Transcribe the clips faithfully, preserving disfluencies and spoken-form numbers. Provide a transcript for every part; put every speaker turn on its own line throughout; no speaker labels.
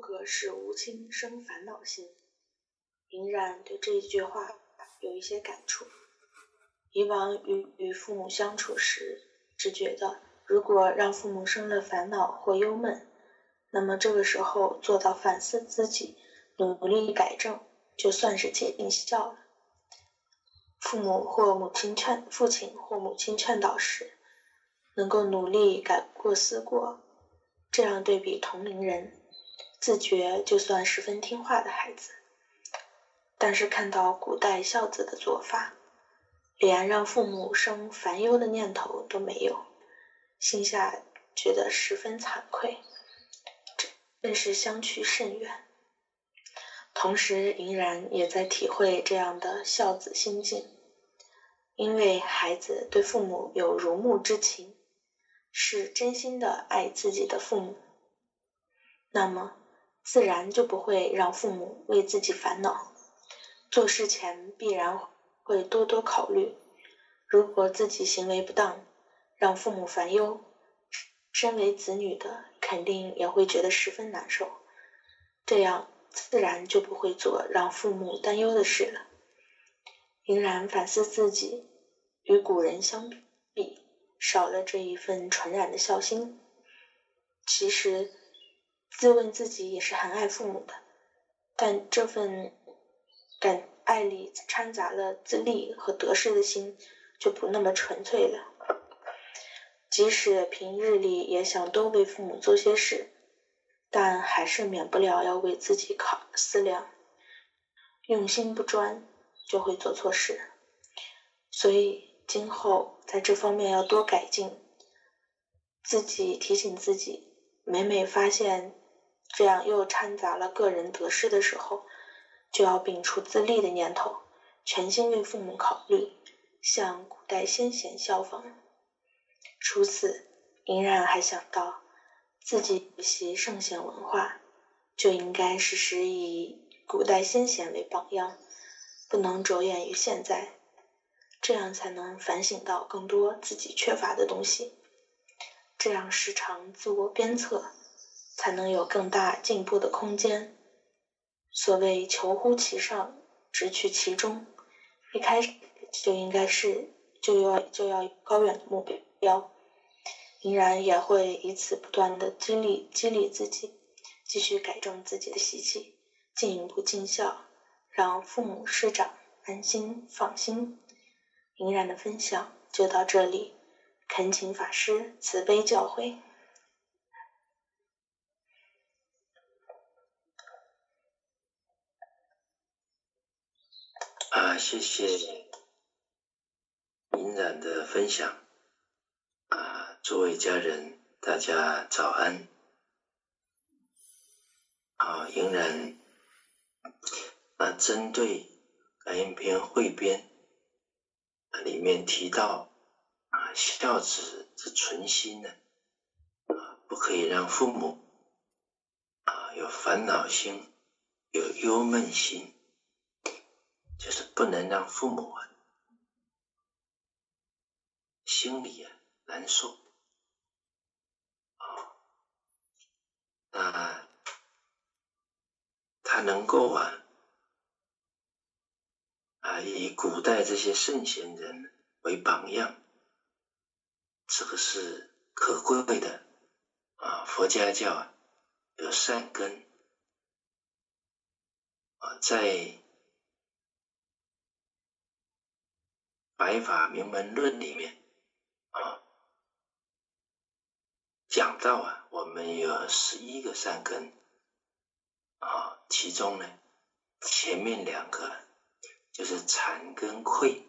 可使无亲生烦恼心。隐然对这一句话有一些感触。以往与与父母相处时，只觉得如果让父母生了烦恼或忧闷，那么这个时候做到反思自己，努力改正，就算是尽孝了。父母或母亲劝父亲或母亲劝导时，能够努力改过思过，这样对比同龄人，自觉就算十分听话的孩子。但是看到古代孝子的做法，连让父母生烦忧的念头都没有，心下觉得十分惭愧，真是相去甚远。同时隐然也在体会这样的孝子心境，因为孩子对父母有如沐之情，是真心的爱自己的父母，那么自然就不会让父母为自己烦恼，做事前必然会多多考虑，如果自己行为不当，让父母烦忧，身为子女的肯定也会觉得十分难受，这样自然就不会做让父母担忧的事了。隐然反思自己，与古人相比，少了这一份纯然的孝心。其实自问自己也是很爱父母的，但这份感爱里掺杂了自利和得失的心，就不那么纯粹了。即使平日里也想多为父母做些事，但还是免不了要为自己考思量，用心不专就会做错事。所以今后在这方面要多改进，自己提醒自己，每每发现这样又掺杂了个人得失的时候，就要摒除自利的念头，全心为父母考虑，向古代先贤效仿。除此，隐然还想到自己学习圣贤文化，就应该时时以古代先贤为榜样，不能着眼于现在，这样才能反省到更多自己缺乏的东西，这样时常自我鞭策，才能有更大进步的空间。所谓求乎其上，直取其中，一开始就应该是就要就要有高远的目标。隐然也会以此不断的激励激励自己，继续改正自己的习气，进一步尽孝，让父母师长安心放心。隐然的分享就到这里，恳请法师慈悲教诲。
啊，谢谢隐然的分享。啊，诸位家人，大家早安。啊，隐然啊，针对感应篇汇编啊里面提到啊，孝子之存心呢，啊，不可以让父母啊有烦恼心，有忧闷心，就是不能让父母啊心里啊难受。啊，那他能够啊啊以古代这些圣贤人为榜样，这个是可贵的啊。佛家教啊有善根啊，在白法明门论里面啊讲到啊，我们有十一个善根啊，其中呢前面两个就是惭跟愧，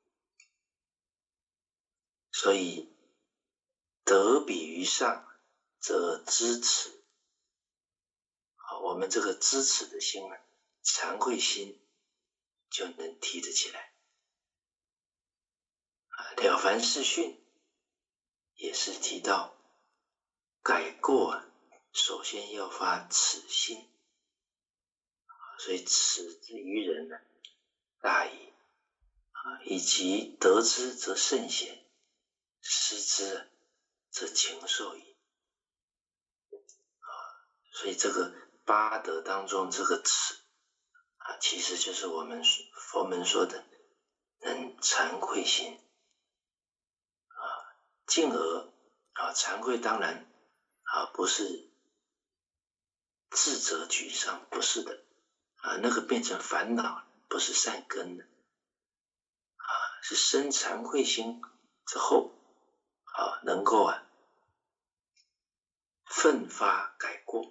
所以得比于上则知耻啊，我们这个知耻的心呢，惭愧心就能提得起来啊。了凡四训也是提到改过啊，首先要发耻心，所以耻之于人呢，大矣啊，以及得之则圣贤，失之则禽兽矣啊。所以这个八德当中这个耻啊，其实就是我们佛门说的能惭愧心啊，进而啊，惭愧当然啊不是自责沮丧，不是的啊，那个变成烦恼，不是善根的啊，是生惭愧心之后啊，能够啊奋发改过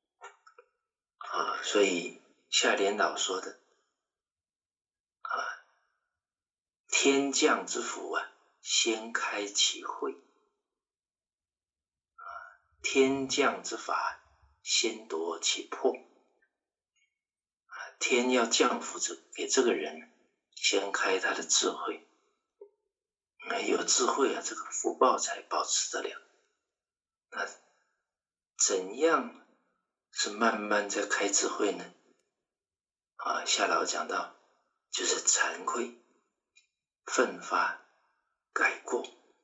啊，所以夏莲老说的啊，天降之福啊，先开其慧啊，天降之法，先夺其魄啊，天要降福这给这个人，先开他的智慧，有智慧啊，这个福报才保持得了。那怎样是慢慢在开智慧呢？啊，夏老讲到，就是惭愧、奋发、改过。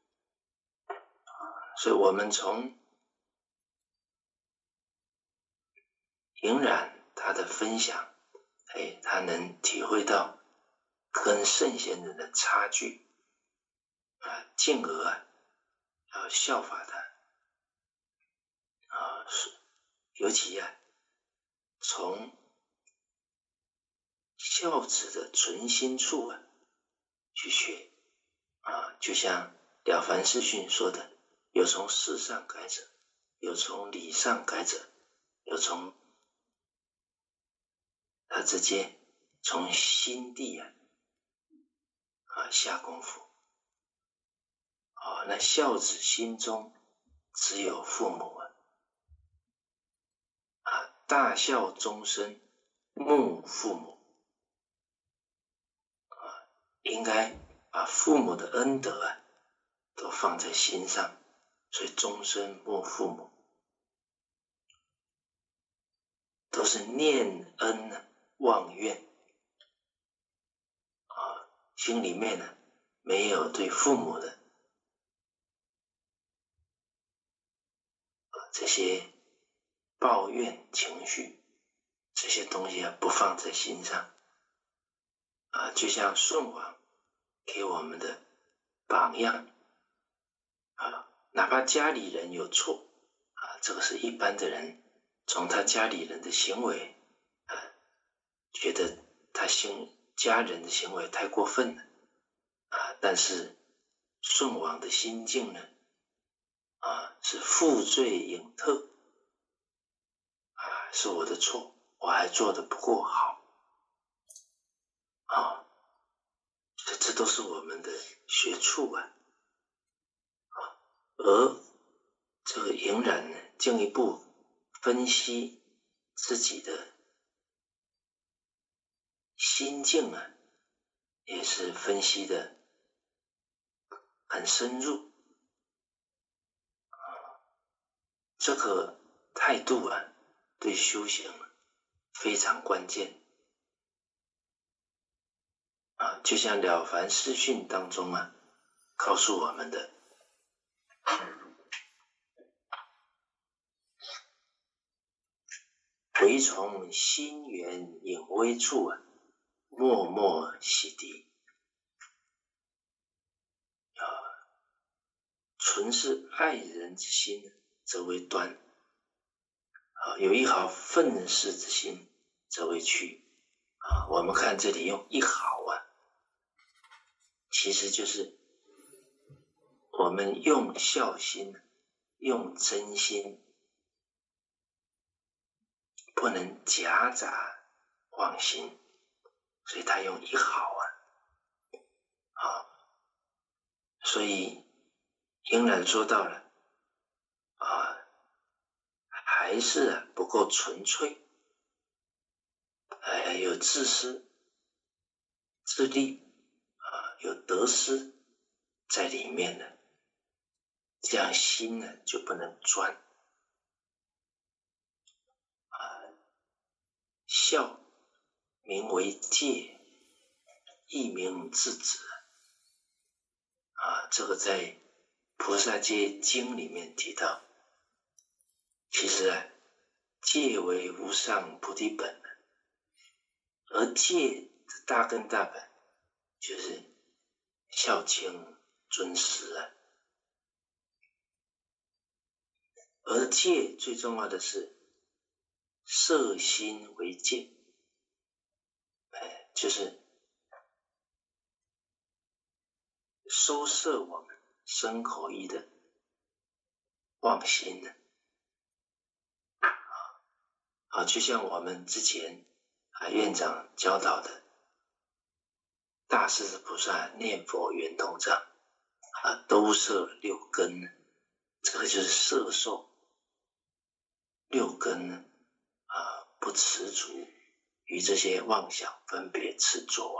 所以我们从隐染他的分享，哎，他能体会到跟圣贤人的差距啊，进而啊要效法他啊，尤其啊从孝子的存心处啊去学啊，就像了凡四训说的，有从事上改者，有从理上改者，有从他直接从心地啊啊下功夫啊，那孝子心中只有父母啊，啊大孝终身慕父母啊，应该把父母的恩德啊都放在心上，所以终身慕父母，都是念恩呢忘怨啊，心里面呢没有对父母的啊这些抱怨情绪，这些东西啊不放在心上啊，就像舜王给我们的榜样啊，哪怕家里人有错啊，这个是一般的人从他家里人的行为啊，觉得他行家人的行为太过分了啊，但是舜王的心境呢啊，是负罪隐特啊，是我的错，我还做得不够好啊，这这都是我们的学处啊，啊而这个隐染呢，进一步分析自己的心境啊，也是分析的很深入啊，这个态度啊，对修行非常关键啊，就像了凡四训当中啊，告诉我们的，唯从心源隐微处啊，默默洗涤啊，纯是爱人之心，则为端啊，有一毫愤世之心，则为去啊。我们看这里用一毫啊，其实就是我们用孝心，用真心，不能夹杂妄心，所以他用一毫啊，啊，所以隐然说到了啊，还是、啊、不够纯粹，还有自私、自利啊，有得失在里面的，这样心呢就不能专啊。孝名为戒，亦名自止啊，这个在菩萨戒经里面提到，其实啊， 戒为无上菩提本，而戒的大根大本就是孝亲尊师啊。而戒最重要的是摄心为戒，哎，就是收摄我们身口意的妄心的。啊，就像我们之前啊院长教导的，大势至菩萨念佛圆通章啊，都摄六根，这个就是摄受六根呢啊，不持足于这些妄想分别执着啊，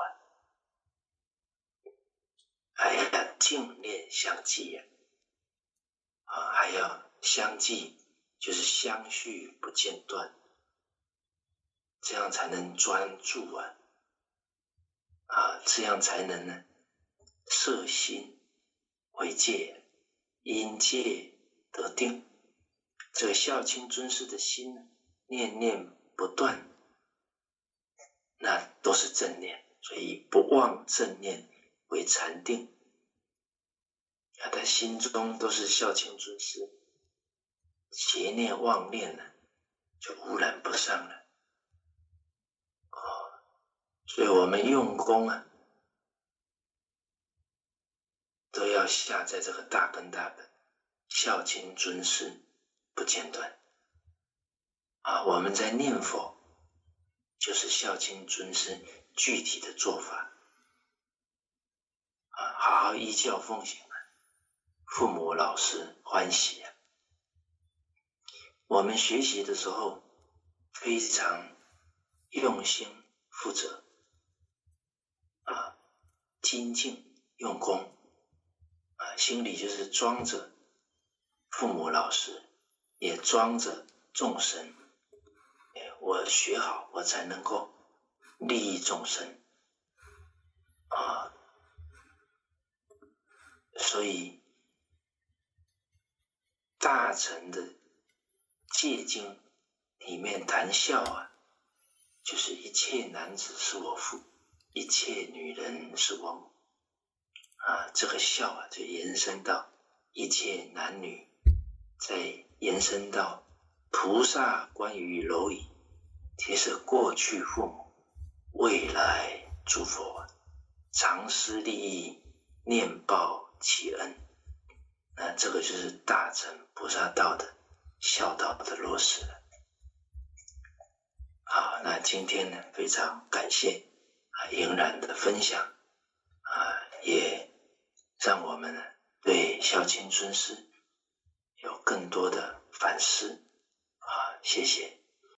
还要净念相继啊，啊还要相继，就是相续不间断，这样才能专注啊，啊这样才能呢摄心为戒，因戒得定。这个孝亲尊师的心念念不断，那都是正念，所以不忘正念为禅定。他的心中都是孝亲尊师，邪念妄念呢就污染不上了。哦，所以我们用功啊，都要下在这个大根大本，孝亲尊师不间断啊！我们在念佛，就是孝亲尊师具体的做法啊，好好依教奉行啊，父母老师欢喜啊！我们学习的时候非常用心负责啊，精进用功啊，心里就是装着父母老师，也装着众生，我学好，我才能够利益众生啊。所以大乘的戒经里面谈孝啊，就是一切男子是我父，一切女人是我母啊。这个孝啊，就延伸到一切男女，再延伸到菩萨关于蝼蚁，其实过去父母，未来诸佛，常施利益，念报其恩。那这个就是大乘菩萨道的孝道的落实了。好，那今天呢，非常感谢啊莹然的分享啊，也让我们呢对孝亲尊师有更多的反思啊，谢谢。